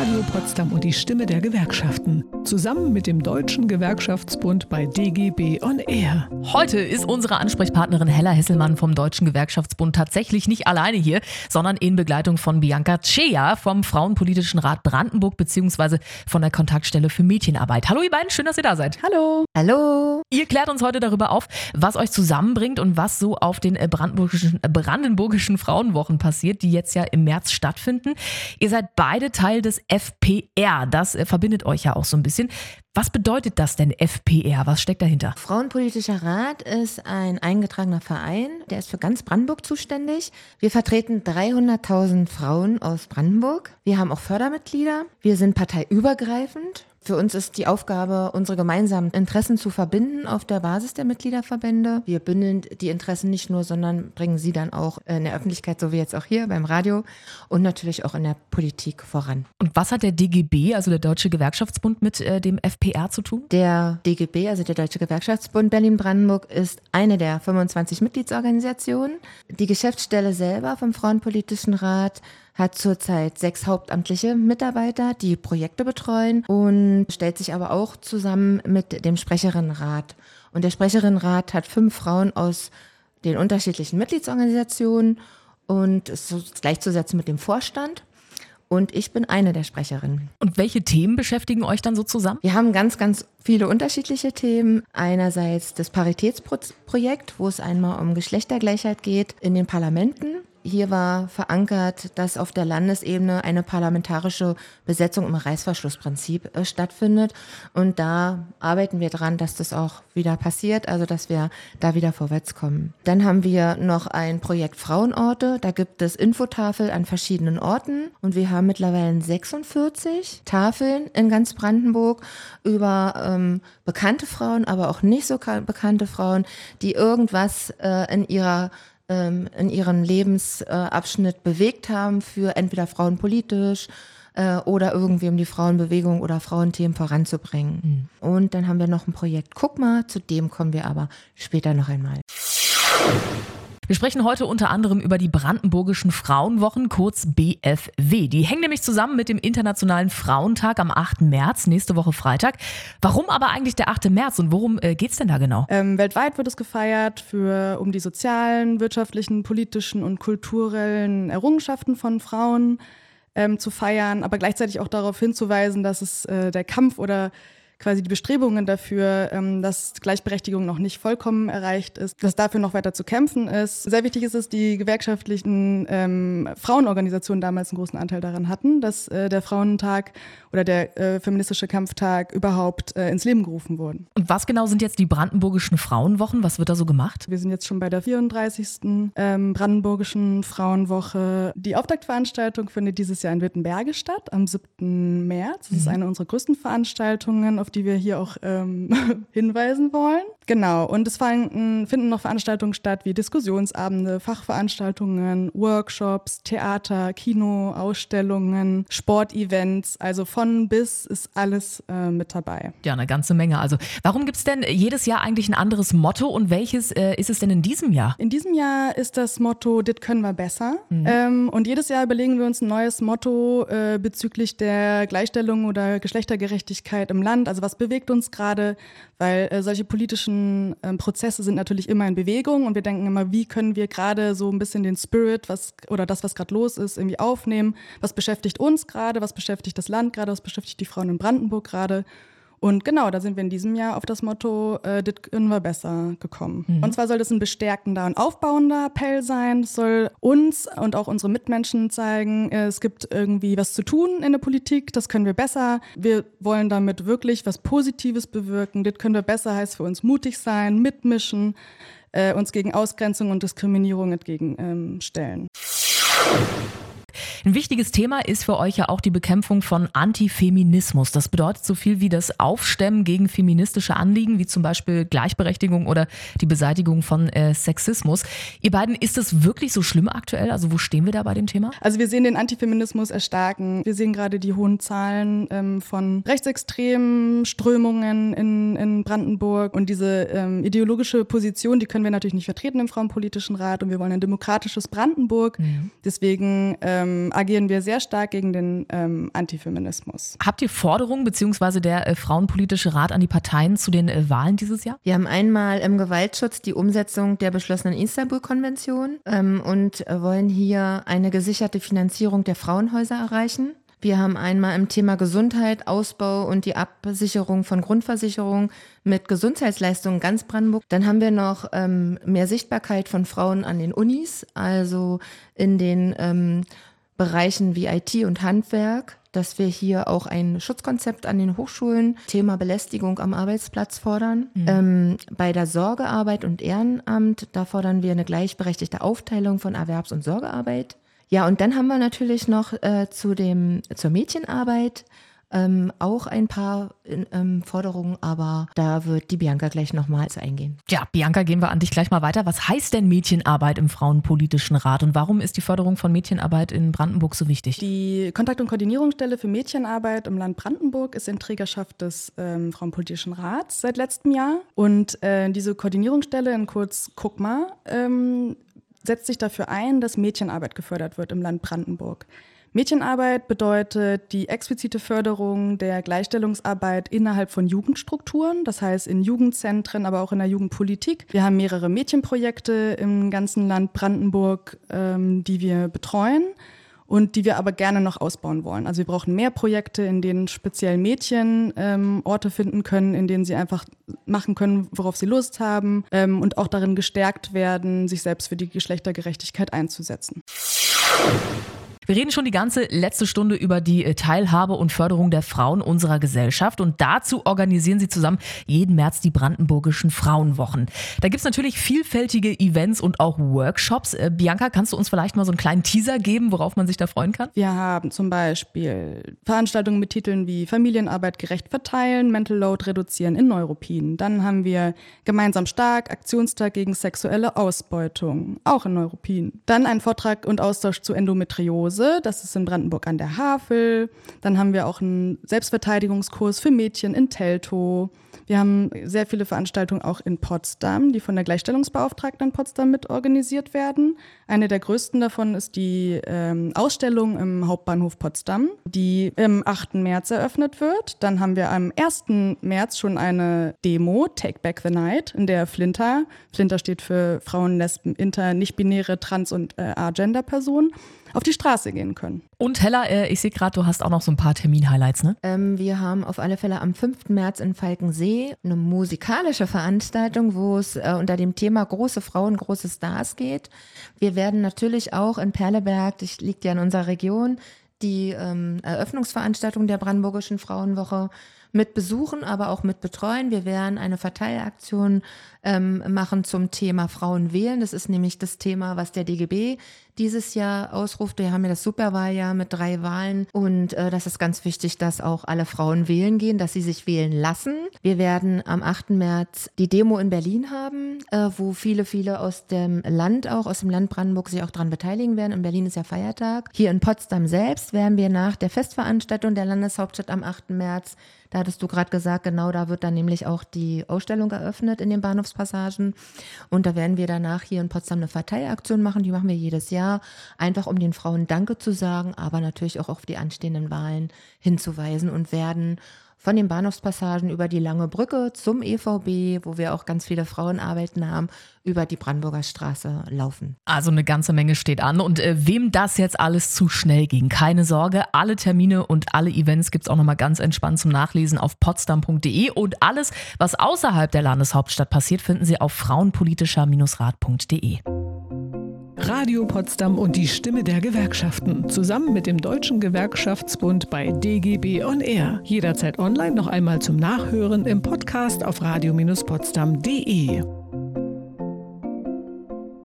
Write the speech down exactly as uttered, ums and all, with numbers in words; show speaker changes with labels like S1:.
S1: Radio Potsdam und die Stimme der Gewerkschaften. Zusammen mit dem Deutschen Gewerkschaftsbund bei D G B on Air.
S2: Heute ist unsere Ansprechpartnerin Hella Hesselmann vom Deutschen Gewerkschaftsbund tatsächlich nicht alleine hier, sondern in Begleitung von Bianca Tschea vom Frauenpolitischen Rat Brandenburg bzw. von der Kontaktstelle für Mädchenarbeit. Hallo ihr beiden, schön, dass ihr da seid.
S3: Hallo.
S4: Hallo.
S2: Ihr klärt uns heute darüber auf, was euch zusammenbringt und was so auf den brandenburgischen, brandenburgischen Frauenwochen passiert, die jetzt ja im März stattfinden. Ihr seid beide Teil des F P R, das verbindet euch ja auch so ein bisschen. Was bedeutet das denn, F P R? Was steckt dahinter?
S4: Frauenpolitischer Rat ist ein eingetragener Verein, der ist für ganz Brandenburg zuständig. Wir vertreten dreihunderttausend Frauen aus Brandenburg. Wir haben auch Fördermitglieder. Wir sind parteiübergreifend. Für uns ist die Aufgabe, unsere gemeinsamen Interessen zu verbinden auf der Basis der Mitgliederverbände. Wir bündeln die Interessen nicht nur, sondern bringen sie dann auch in der Öffentlichkeit, so wie jetzt auch hier beim Radio und natürlich auch in der Politik voran.
S2: Und was hat der D G B, also der Deutsche Gewerkschaftsbund, mit äh, dem F P R zu tun?
S4: Der D G B, also der Deutsche Gewerkschaftsbund Berlin-Brandenburg, ist eine der fünfundzwanzig Mitgliedsorganisationen. Die Geschäftsstelle selber vom Frauenpolitischen Rat hat zurzeit sechs hauptamtliche Mitarbeiter, die Projekte betreuen und stellt sich aber auch zusammen mit dem Sprecherinnenrat. Und der Sprecherinnenrat hat fünf Frauen aus den unterschiedlichen Mitgliedsorganisationen und ist so gleichzusetzen mit dem Vorstand. Und ich bin eine der Sprecherinnen.
S2: Und welche Themen beschäftigen euch dann so zusammen?
S4: Wir haben ganz, ganz viele unterschiedliche Themen. Einerseits das Paritätsprojekt, wo es einmal um Geschlechtergleichheit geht in den Parlamenten. Hier war verankert, dass auf der Landesebene eine parlamentarische Besetzung im Reißverschlussprinzip äh, stattfindet. Und da arbeiten wir dran, dass das auch wieder passiert, also dass wir da wieder vorwärts kommen. Dann haben wir noch ein Projekt Frauenorte. Da gibt es Infotafel an verschiedenen Orten. Und wir haben mittlerweile sechsundvierzig Tafeln in ganz Brandenburg über ähm, bekannte Frauen, aber auch nicht so bekannte Frauen, die irgendwas äh, in ihrer in ihren Lebensabschnitt bewegt haben für entweder Frauen politisch äh, oder irgendwie um die Frauenbewegung oder Frauenthemen voranzubringen. Mhm. Und dann haben wir noch ein Projekt Guck mal, zu dem kommen wir aber später noch einmal.
S2: Wir sprechen heute unter anderem über die Brandenburgischen Frauenwochen, kurz B F W. Die hängen nämlich zusammen mit dem Internationalen Frauentag am achten März, nächste Woche Freitag. Warum aber eigentlich der achte März und worum äh, geht's denn da genau?
S3: Ähm, weltweit wird es gefeiert, für um die sozialen, wirtschaftlichen, politischen und kulturellen Errungenschaften von Frauen ähm, zu feiern, aber gleichzeitig auch darauf hinzuweisen, dass es äh, der Kampf oder quasi die Bestrebungen dafür, dass Gleichberechtigung noch nicht vollkommen erreicht ist, dass dafür noch weiter zu kämpfen ist. Sehr wichtig ist es, die gewerkschaftlichen ähm, Frauenorganisationen damals einen großen Anteil daran hatten, dass äh, der Frauentag oder der äh, feministische Kampftag überhaupt äh, ins Leben gerufen wurden.
S2: Und was genau sind jetzt die Brandenburgischen Frauenwochen? Was wird da so gemacht?
S3: Wir sind jetzt schon bei der vierunddreißigsten Ähm, Brandenburgischen Frauenwoche. Die Auftaktveranstaltung findet dieses Jahr in Wittenberge statt, am siebten März. Das mhm. ist eine unserer größten Veranstaltungen, auf die wir hier auch ähm, hinweisen wollen. Genau, und es fallen, finden noch Veranstaltungen statt wie Diskussionsabende, Fachveranstaltungen, Workshops, Theater, Kino, Ausstellungen, Sportevents, also von bis ist alles äh, mit dabei.
S2: Ja, eine ganze Menge. Also warum gibt es denn jedes Jahr eigentlich ein anderes Motto und welches äh, ist es denn in diesem Jahr?
S3: In diesem Jahr ist das Motto, dit können wir besser. Mhm. Ähm, und jedes Jahr überlegen wir uns ein neues Motto äh, bezüglich der Gleichstellung oder Geschlechtergerechtigkeit im Land. Also was bewegt uns gerade, weil äh, solche politischen äh, Prozesse sind natürlich immer in Bewegung und wir denken immer, wie können wir gerade so ein bisschen den Spirit was oder das, was gerade los ist, irgendwie aufnehmen. Was beschäftigt uns gerade, was beschäftigt das Land gerade, was beschäftigt die Frauen in Brandenburg gerade. Und genau, da sind wir in diesem Jahr auf das Motto, äh, das können wir besser gekommen. Mhm. Und zwar soll das ein bestärkender und aufbauender Appell sein. Es soll uns und auch unsere Mitmenschen zeigen, äh, es gibt irgendwie was zu tun in der Politik, das können wir besser. Wir wollen damit wirklich was Positives bewirken. Das können wir besser heißt für uns mutig sein, mitmischen, äh, uns gegen Ausgrenzung und Diskriminierung entgegenstellen. Ähm,
S2: Ein wichtiges Thema ist für euch ja auch die Bekämpfung von Antifeminismus. Das bedeutet so viel wie das Aufstemmen gegen feministische Anliegen, wie zum Beispiel Gleichberechtigung oder die Beseitigung von äh, Sexismus. Ihr beiden, ist das wirklich so schlimm aktuell? Also wo stehen wir da bei dem Thema?
S3: Also wir sehen den Antifeminismus erstarken. Wir sehen gerade die hohen Zahlen ähm, von rechtsextremen Strömungen in, in Brandenburg. Und diese ähm, ideologische Position, die können wir natürlich nicht vertreten im Frauenpolitischen Rat. Und wir wollen ein demokratisches Brandenburg. Mhm. Deswegen ähm, ähm, agieren wir sehr stark gegen den ähm, Antifeminismus.
S2: Habt ihr Forderungen beziehungsweise der äh, Frauenpolitische Rat an die Parteien zu den äh, Wahlen dieses Jahr?
S4: Wir haben einmal im Gewaltschutz die Umsetzung der beschlossenen Istanbul-Konvention ähm, und wollen hier eine gesicherte Finanzierung der Frauenhäuser erreichen. Wir haben einmal im Thema Gesundheit, Ausbau und die Absicherung von Grundversicherung mit Gesundheitsleistungen ganz Brandenburg. Dann haben wir noch ähm, mehr Sichtbarkeit von Frauen an den Unis, also in den ähm, Bereichen wie I T und Handwerk, dass wir hier auch ein Schutzkonzept an den Hochschulen, Thema Belästigung am Arbeitsplatz fordern. Mhm. Ähm, bei der Sorgearbeit und Ehrenamt, da fordern wir eine gleichberechtigte Aufteilung von Erwerbs- und Sorgearbeit. Ja, und dann haben wir natürlich noch äh, zu dem, zur Mädchenarbeit ähm, auch ein paar ähm, Forderungen, aber da wird die Bianca gleich nochmals eingehen.
S2: Ja, Bianca, gehen wir an dich gleich mal weiter. Was heißt denn Mädchenarbeit im Frauenpolitischen Rat und warum ist die Förderung von Mädchenarbeit in Brandenburg so wichtig?
S3: Die Kontakt- und Koordinierungsstelle für Mädchenarbeit im Land Brandenburg ist in Trägerschaft des ähm, Frauenpolitischen Rats seit letztem Jahr. Und äh, diese Koordinierungsstelle, in kurz KUKMA, ähm, setzt sich dafür ein, dass Mädchenarbeit gefördert wird im Land Brandenburg. Mädchenarbeit bedeutet die explizite Förderung der Gleichstellungsarbeit innerhalb von Jugendstrukturen, das heißt in Jugendzentren, aber auch in der Jugendpolitik. Wir haben mehrere Mädchenprojekte im ganzen Land Brandenburg, ähm, die wir betreuen und die wir aber gerne noch ausbauen wollen. Also wir brauchen mehr Projekte, in denen speziell Mädchen ähm, Orte finden können, in denen sie einfach machen können, worauf sie Lust haben ähm, und auch darin gestärkt werden, sich selbst für die Geschlechtergerechtigkeit einzusetzen.
S2: Wir reden schon die ganze letzte Stunde über die Teilhabe und Förderung der Frauen unserer Gesellschaft und dazu organisieren sie zusammen jeden März die Brandenburgischen Frauenwochen. Da gibt es natürlich vielfältige Events und auch Workshops. Äh, Bianca, kannst du uns vielleicht mal so einen kleinen Teaser geben, worauf man sich da freuen kann?
S3: Wir haben zum Beispiel Veranstaltungen mit Titeln wie Familienarbeit gerecht verteilen, Mental Load reduzieren in Neuruppin. Dann haben wir Gemeinsam stark, Aktionstag gegen sexuelle Ausbeutung, auch in Neuruppin. Dann ein Vortrag und Austausch zu Endometriose. Das ist in Brandenburg an der Havel. Dann haben wir auch einen Selbstverteidigungskurs für Mädchen in Teltow. Wir haben sehr viele Veranstaltungen auch in Potsdam, die von der Gleichstellungsbeauftragten in Potsdam mit organisiert werden. Eine der größten davon ist die ähm, Ausstellung im Hauptbahnhof Potsdam, die am achten März eröffnet wird. Dann haben wir am ersten März schon eine Demo, Take Back the Night, in der Flinter, Flinter steht für Frauen, Lesben, Inter, nicht-binäre, Trans- und äh, Agender-Personen, auf die Straße gehen können.
S2: Und Hella, äh, ich sehe gerade, du hast auch noch so ein paar Termin-Highlights, ne?
S4: Ähm, wir haben auf alle Fälle am fünften März in Falkensee eine musikalische Veranstaltung, wo es äh, unter dem Thema große Frauen, große Stars geht. Wir werden natürlich auch in Perleberg, das liegt ja in unserer Region, die ähm, Eröffnungsveranstaltung der Brandenburgischen Frauenwoche mit besuchen, aber auch mit betreuen. Wir werden eine Verteilaktion ähm, machen zum Thema Frauen wählen. Das ist nämlich das Thema, was der D G B dieses Jahr ausruft. Wir haben ja das Superwahljahr mit drei Wahlen und äh, das ist ganz wichtig, dass auch alle Frauen wählen gehen, dass sie sich wählen lassen. Wir werden am achten März die Demo in Berlin haben, äh, wo viele, viele aus dem Land auch, aus dem Land Brandenburg sich auch dran beteiligen werden. In Berlin ist ja Feiertag. Hier in Potsdam selbst werden wir nach der Festveranstaltung der Landeshauptstadt am achten März, da hattest du gerade gesagt, genau da wird dann nämlich auch die Ausstellung eröffnet in den Bahnhofspassagen und da werden wir danach hier in Potsdam eine Verteilaktion machen, die machen wir jedes Jahr, einfach um den Frauen Danke zu sagen, aber natürlich auch auf die anstehenden Wahlen hinzuweisen und werden von den Bahnhofspassagen über die Lange Brücke zum E V B, wo wir auch ganz viele Frauenarbeiten haben, über die Brandenburger Straße laufen.
S2: Also eine ganze Menge steht an und äh, wem das jetzt alles zu schnell ging, keine Sorge, alle Termine und alle Events gibt's auch nochmal ganz entspannt zum Nachlesen auf potsdam punkt de und alles, was außerhalb der Landeshauptstadt passiert, finden Sie auf frauenpolitischer-rat punkt de.
S1: Radio Potsdam und die Stimme der Gewerkschaften. Zusammen mit dem Deutschen Gewerkschaftsbund bei D G B On Air. Jederzeit online noch einmal zum Nachhören im Podcast auf radio Bindestrich potsdam punkt de.